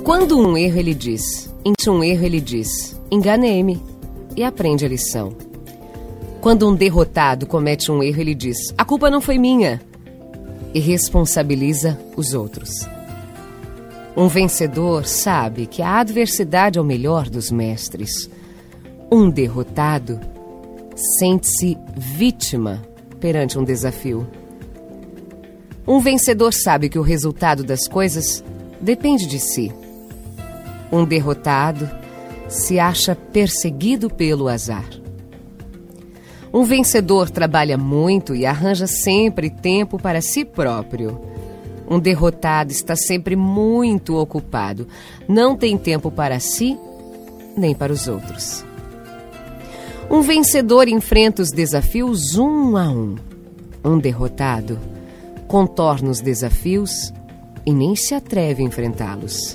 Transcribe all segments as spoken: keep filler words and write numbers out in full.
Quando um erro ele diz, em um erro ele diz, enganei-me, e aprende a lição. Quando um derrotado comete um erro, ele diz, a culpa não foi minha, e responsabiliza os outros. Um vencedor sabe que a adversidade é o melhor dos mestres. Um derrotado sente-se vítima perante um desafio. Um vencedor sabe que o resultado das coisas depende de si. Um derrotado se acha perseguido pelo azar. Um vencedor trabalha muito e arranja sempre tempo para si próprio. Um derrotado está sempre muito ocupado. Não tem tempo para si, nem para os outros. Um vencedor enfrenta os desafios um a um. Um derrotado contorna os desafios e nem se atreve a enfrentá-los.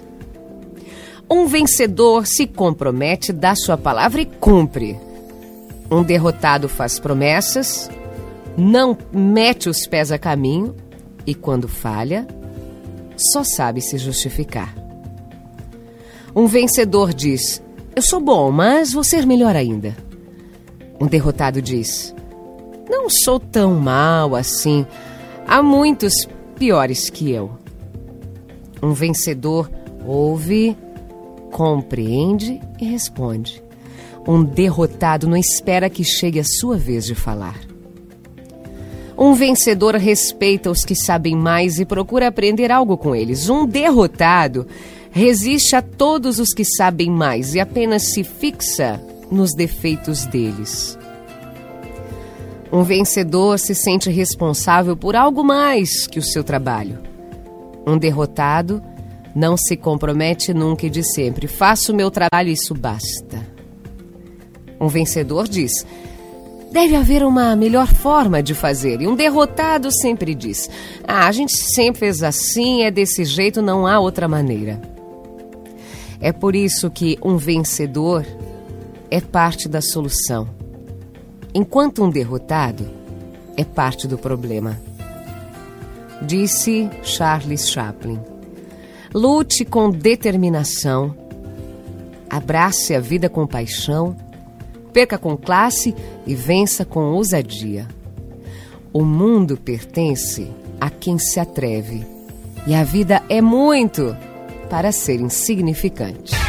Um vencedor se compromete, dá sua palavra e cumpre. Um derrotado faz promessas, não mete os pés a caminho e, quando falha, só sabe se justificar. Um vencedor diz, eu sou bom, mas vou ser melhor ainda. Um derrotado diz, não sou tão mal assim, há muitos piores que eu. Um vencedor ouve, compreende e responde. Um derrotado não espera que chegue a sua vez de falar. Um vencedor respeita os que sabem mais e procura aprender algo com eles. Um derrotado resiste a todos os que sabem mais e apenas se fixa nos defeitos deles. Um vencedor se sente responsável por algo mais que o seu trabalho. Um derrotado não se compromete nunca e diz sempre, faço o meu trabalho e isso basta. Um vencedor diz, deve haver uma melhor forma de fazer. E um derrotado sempre diz, ah, a gente sempre fez assim, é desse jeito, não há outra maneira. É por isso que um vencedor é parte da solução, enquanto um derrotado é parte do problema. Disse Charles Chaplin. Lute com determinação, abrace a vida com paixão, perca com classe e vença com ousadia. O mundo pertence a quem se atreve, e a vida é muito para ser insignificante.